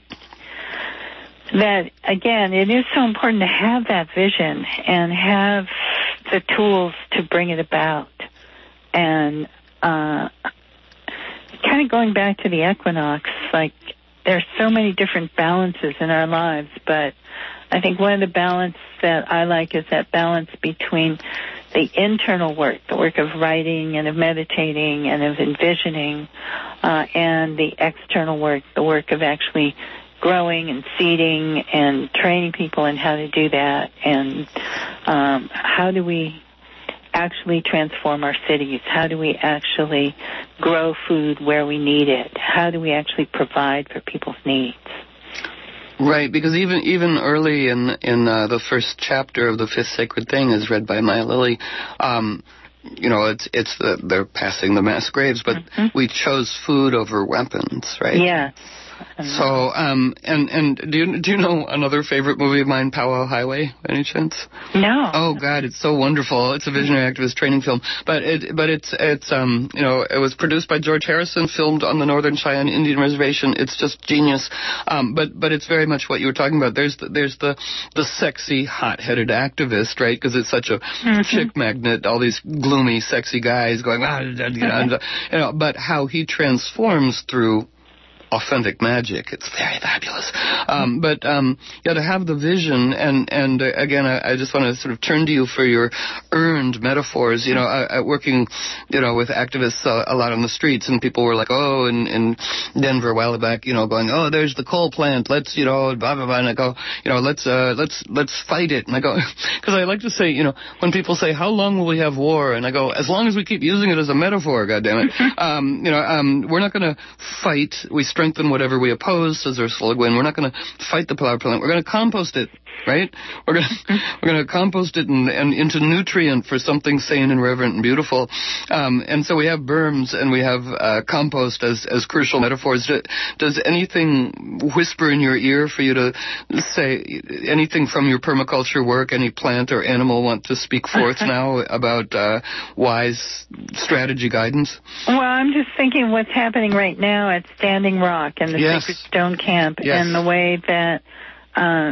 that, again, it is so important to have that vision and have the tools to bring it about. And uh, kind of going back to the equinox, like, there's so many different balances in our lives, but I think one of the balance that I like is that balance between the internal work, the work of writing and of meditating and of envisioning, uh, and the external work, the work of actually growing and seeding and training people in how to do that, and um, how do we actually transform our cities? How do we actually grow food where we need it? How do we actually provide for people's needs? Right, because even even early in in uh, the first chapter of the Fifth Sacred Thing, is read by Maya Lily. Um, you know, it's it's the, they're passing the mass graves, but mm-hmm. we chose food over weapons, right? Yeah. So, um, and and do you do you know another favorite movie of mine, Powwow Highway, by any chance? No. Oh God, it's so wonderful. It's a visionary activist training film, but it but it's it's um you know it was produced by George Harrison, filmed on the Northern Cheyenne Indian Reservation. It's just genius. Um, but but it's very much what you were talking about. There's the, there's the the sexy, hot-headed activist, right? Because it's such a mm-hmm. chick magnet. All these gloomy, sexy guys going, ah, you know, you know, but how he transforms through authentic magic. It's very fabulous. Um, but, um, yeah, to have the vision, and, and uh, again, I, I just want to sort of turn to you for your earned metaphors. You know, I, I working, you know, with activists uh, a lot on the streets, and people were like, oh, in, in Denver a while back, you know, going, oh, there's the coal plant, let's, you know, blah, blah, blah, and I go, you know, let's, uh, let's, let's fight it. And I go, because I like to say, you know, when people say, how long will we have war? And I go, as long as we keep using it as a metaphor, goddammit. um, you know, um, we're not going to fight. We strengthen whatever we oppose, says Ursula Le Guin. We're not going to fight the power plant. We're going to compost it, right? We're going to we're going to compost it and, and into nutrient for something sane and reverent and beautiful. Um, and so we have berms and we have uh, compost as as crucial metaphors. Does anything whisper in your ear for you to say anything from your permaculture work? Any plant or animal want to speak forth now about uh, wise strategy guidance? Well, I'm just thinking what's happening right now at Standing Rock and the yes. Sacred Stone Camp, yes. and the way that uh,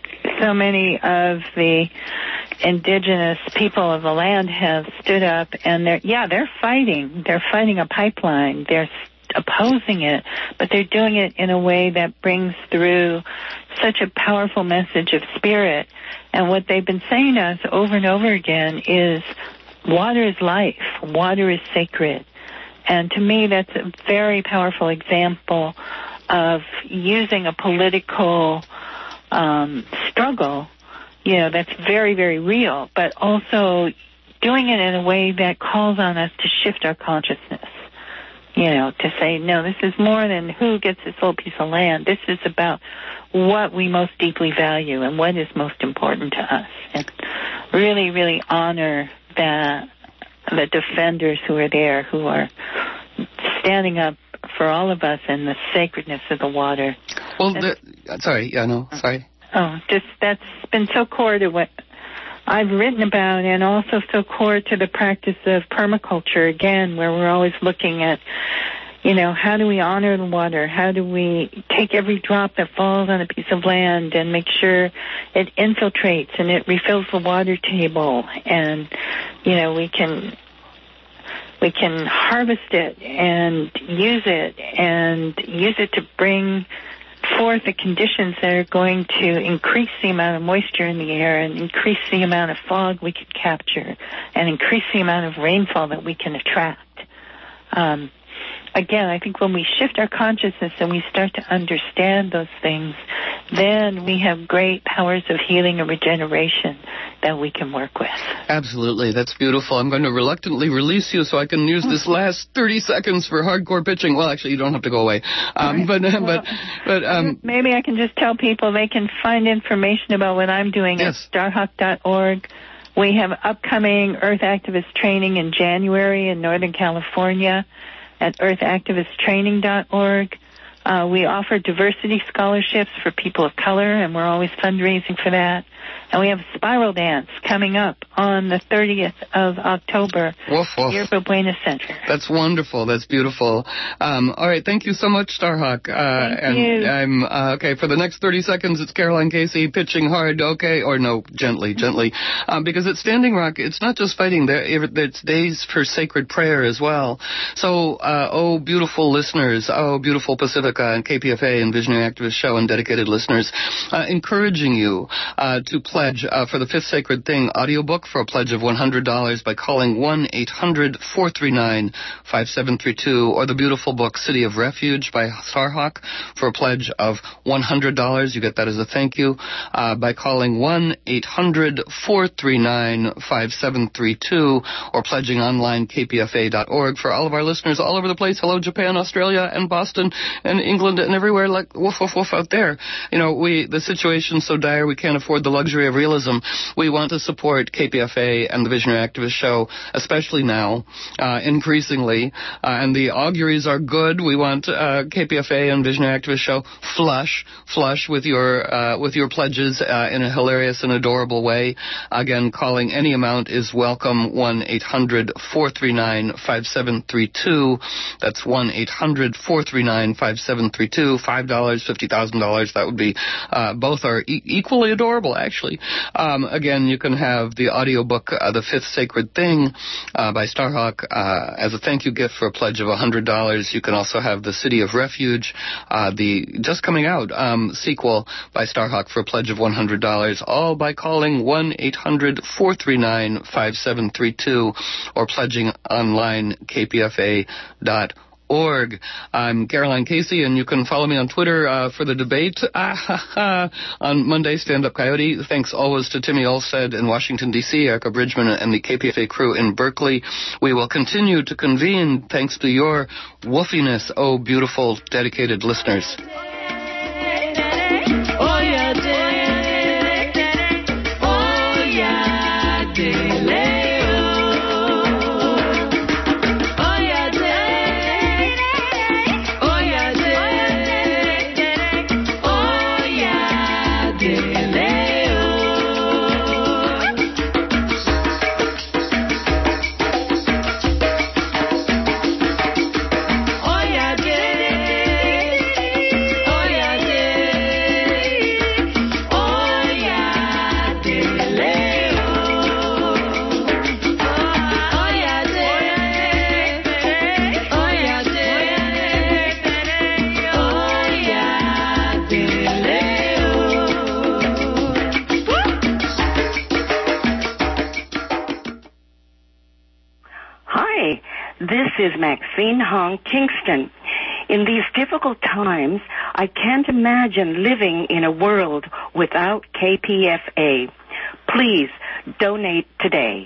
so many of the indigenous people of the land have stood up, and they're yeah they're fighting they're fighting a pipeline, they're opposing it, but they're doing it in a way that brings through such a powerful message of spirit. And what they've been saying to us over and over again is water is life, water is sacred. And to me, that's a very powerful example of using a political um, struggle, you know, that's very, very real, but also doing it in a way that calls on us to shift our consciousness. You know, to say, no, this is more than who gets this little piece of land. This is about what we most deeply value and what is most important to us. And really, really honor the, the defenders who are there, who are standing up for all of us and the sacredness of the water. Well, the, sorry, yeah, no, sorry. Oh, just that's been so core to what I've written about, and also so core to the practice of permaculture, again, where we're always looking at, you know, how do we honor the water? How do we take every drop that falls on a piece of land and make sure it infiltrates and it refills the water table, and, you know, we can we can harvest it and use it and use it to bring forth the conditions that are going to increase the amount of moisture in the air and increase the amount of fog we could capture and increase the amount of rainfall that we can attract. Um, again, I think when we shift our consciousness and we start to understand those things, then we have great powers of healing and regeneration that we can work with. Absolutely. That's beautiful. I'm going to reluctantly release you so I can use this last thirty seconds for hardcore pitching. Well, actually, you don't have to go away. Um, but, well, but, but, um, maybe I can just tell people they can find information about what I'm doing yes. at starhawk dot org. We have upcoming Earth Activist training in January in Northern California at earth activist training dot org. Uh, we offer diversity scholarships for people of color, and we're always fundraising for that. And we have a spiral dance coming up on the thirtieth of October woof, woof. at Yerba Buena Center. That's wonderful. That's beautiful. Um, all right. Thank you so much, Starhawk. Uh, Thank and you. I'm, uh, okay, for the next thirty seconds, it's Caroline Casey pitching hard, okay, or no, gently, gently. Um, because at Standing Rock, it's not just fighting, there, it's days for sacred prayer as well. So, uh, oh, beautiful listeners, oh, beautiful Pacifica and K P F A and Visionary Activist Show and dedicated listeners, uh, encouraging you uh, to pledge Uh, for the Fifth Sacred Thing audiobook for a pledge of one hundred dollars by calling one eight hundred four three nine five seven three two, or the beautiful book City of Refuge by Starhawk for a pledge of one hundred dollars. You get that as a thank you uh, by calling one eight hundred four three nine five seven three two, or pledging online k p f a dot org. For all of our listeners all over the place, hello Japan, Australia, and Boston, and England, and everywhere, like woof, woof, woof out there. You know, we the situation's so dire we can't afford the luxury of realism. We want to support K P F A and the Visionary Activist Show, especially now, uh, increasingly, uh, and the auguries are good. We want uh, K P F A and Visionary Activist Show flush, flush with your uh, with your pledges uh, in a hilarious and adorable way. Again, calling any amount is welcome. one eight hundred four three nine five seven three two. That's one eight hundred four three nine five seven three two. five dollars, fifty thousand dollars. That would be, uh, both are e- equally adorable, actually. Um, again, you can have the audiobook, uh, The Fifth Sacred Thing, uh, by Starhawk, uh, as a thank you gift for a pledge of one hundred dollars. You can also have The City of Refuge, uh, the just coming out, um, sequel by Starhawk for a pledge of one hundred dollars, all by calling one eight hundred four three nine five seven three two, or pledging online k p f a dot org. I'm Caroline Casey, and you can follow me on Twitter uh, for the debate ah, on Monday, Stand Up Coyote. Thanks always to Timmy Olsted in Washington, D C, Erica Bridgman, and the K P F A crew in Berkeley. We will continue to convene thanks to your woofiness, oh beautiful, dedicated listeners. This is Maxine Hong Kingston. In these difficult times, I can't imagine living in a world without K P F A. Please donate today.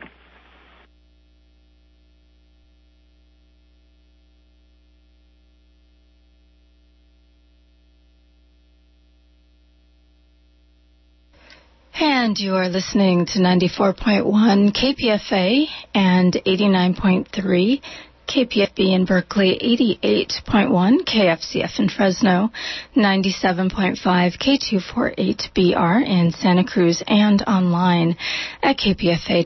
And you are listening to ninety-four point one K P F A and eighty-nine point three K P F B in Berkeley, eighty-eight point one K F C F in Fresno, ninety-seven point five K two forty-eight B R in Santa Cruz, and online at K P F A